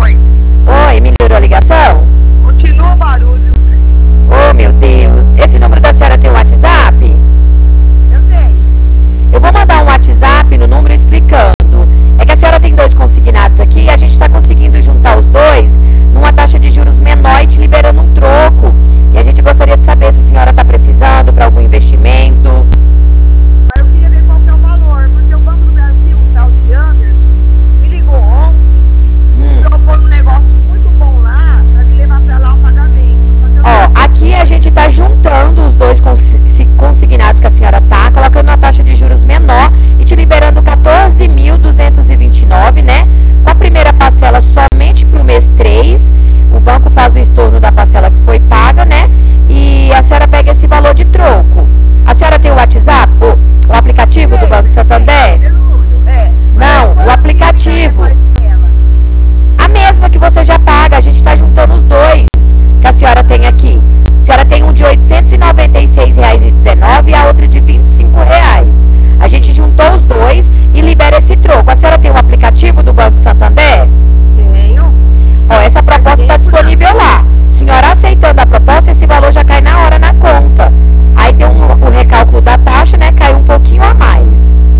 Oi. Oi, melhorou a ligação? Continua o barulho. Oh, meu Deus. Esse número da senhora tem um WhatsApp? Eu tenho. Eu vou mandar um WhatsApp no número explicando. É que a senhora tem 2 consignados aqui e a gente está conseguindo juntar os 2 numa taxa de juros menor e te liberando um troco. E a gente gostaria de saber se a senhora está precisando para algum investimento. Mas eu queria ver qual que é o valor, porque o Banco do Brasil, o tal de Anderson, me ligou ontem, propôs um negócio muito bom lá, para me levar para lá o pagamento. Ó, aqui a gente está juntando os 2 consignados que a senhora está, colocando uma taxa de juros menor e te liberando 14.229, né? Com a primeira parcela somente para o mês 3, o banco faz o estorno da parcela que foi paga, né? E a senhora pega esse valor de troco. A senhora tem o WhatsApp, o aplicativo do Banco Santander? Não, o aplicativo. A mesma que você já paga, a gente está juntando os 2 que a senhora tem aqui. A senhora tem um de R$ 896,19 e a outra de R$ 25. A gente juntou os 2 e libera esse troco. A senhora tem o aplicativo do Banco Santander? Tenho. Ó, essa proposta está disponível lá. Senhora aceitando a proposta, esse valor já cai na hora na conta. Aí tem o recálculo da taxa, né? Cai um pouquinho a mais.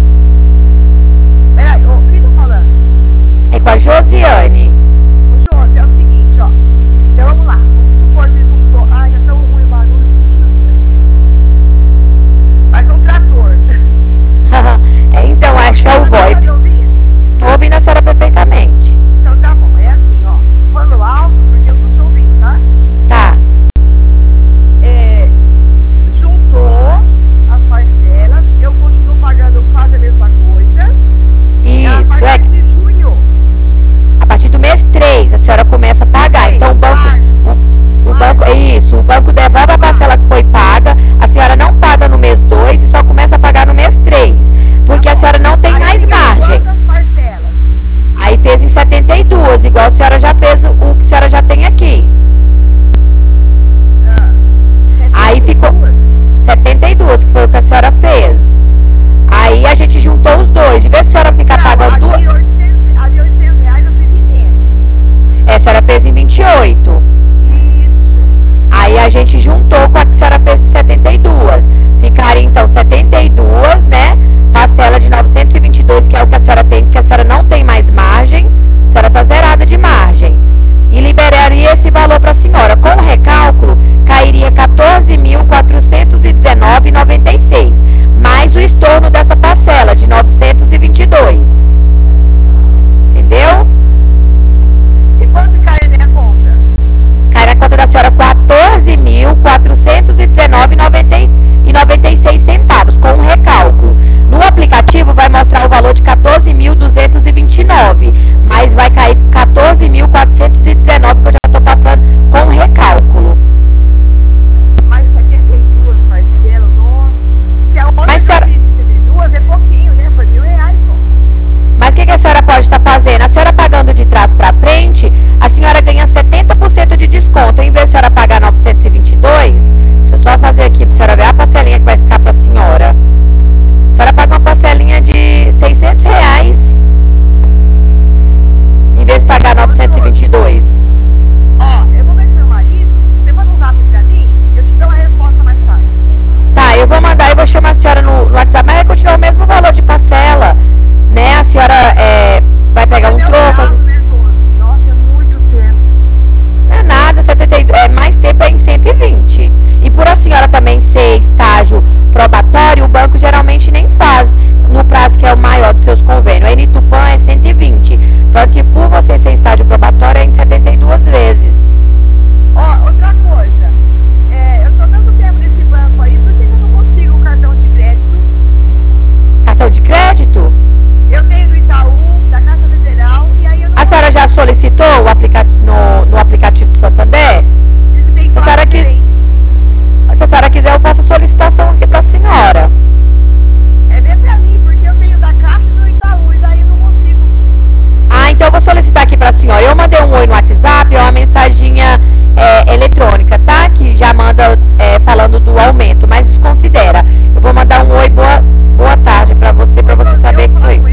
Peraí, quem tá falando? É com a Josiane. Ô, Josi, é o seguinte, ó. Então vamos lá. Vamos supor que juntou. Ai, já tá ruim o barulho. Faz um trator. Então, acho que é o VoIP. Estou ouvindo a senhora perfeitamente. Então tá bom, é assim, ó. Falando alto, porque eu não tô ouvindo, tá? Tá. Juntou as parcelas, eu continuo pagando quase a mesma coisa. A Isso, partir de junho. a partir do mês 3 a senhora começa a pagar. Então o banco devolve a parcela que foi paga, a senhora não paga no mês 2 e só começa a pagar no mês 3, porque a senhora não tem mais margem. Quantas parcelas? Aí fez em 72, igual a senhora já fez o que a senhora já tem aqui. Aí ficou 72, que foi o que a senhora fez. Aí a gente juntou os 2, de vez se a senhora ficar pagando duas. A de R$ 800 eu fiz em menos. A senhora fez em 28. Isso. Aí a gente juntou com a que a senhora fez em 72. Ficaria então 72, né? Parcela de 922, que é o que a senhora tem, porque a senhora não tem mais margem. A senhora está zerada de margem. E liberaria esse valor para a senhora. Com o recálculo, cairia R$ 14.419,96. Mais o estorno dessa parcela de 922. Entendeu? E quanto cai a minha conta? Cai na conta da senhora R$ 14.419,96 com o recálculo. No aplicativo vai mostrar o valor de 14.229, mas vai cair 14.419 que eu já estou passando com o recálculo. Mais 72 parcelas, nossa. Se a outra Mas, que eu senhora, fiz 72 é pouquinho, né? Foi R$ 1.000 só. mas o que a senhora pode estar fazendo? A senhora pagando de trás para frente, a senhora ganha 70% de desconto. Em vez de a senhora pagar 922, deixa eu só fazer aqui para a senhora ver a parcelinha que vai ficar para a senhora. A senhora paga uma parcelinha de R$ 600, em vez de pagar 922. Ó, eu vou ver com meu marido, você manda um zap pra mim, eu te dou uma resposta mais fácil. Tá, eu vou mandar e vou chamar a senhora no WhatsApp, mas vai continuar o mesmo valor de parcela, né? A senhora vai pegar um troco. Nossa, é muito tempo. Não é nada, 72, mais tempo é em 120. E por a senhora também ser estágio probatório, o banco geralmente nem faz no prazo que é o maior dos seus convênios. A Nitupan é 120. Só que por você ser estágio probatório é em 72 vezes. Ó, outra coisa, eu tô tanto tempo nesse banco aí, por que eu não consigo o cartão de crédito? Cartão de crédito? Eu tenho do Itaú, da Caixa Federal, e aí eu não... A senhora já solicitou o no aplicativo do Santander? Tem Se a senhora quiser, eu faço a solicitação aqui pra senhora. É bem pra mim, porque eu tenho da Caixa e do Itaú, e daí eu não consigo. Ah, então eu vou solicitar aqui pra senhora. Eu mandei um oi no WhatsApp, uma mensaginha eletrônica, tá? Que já manda falando do aumento, mas desconsidera. Eu vou mandar um oi, boa tarde pra você saber que foi.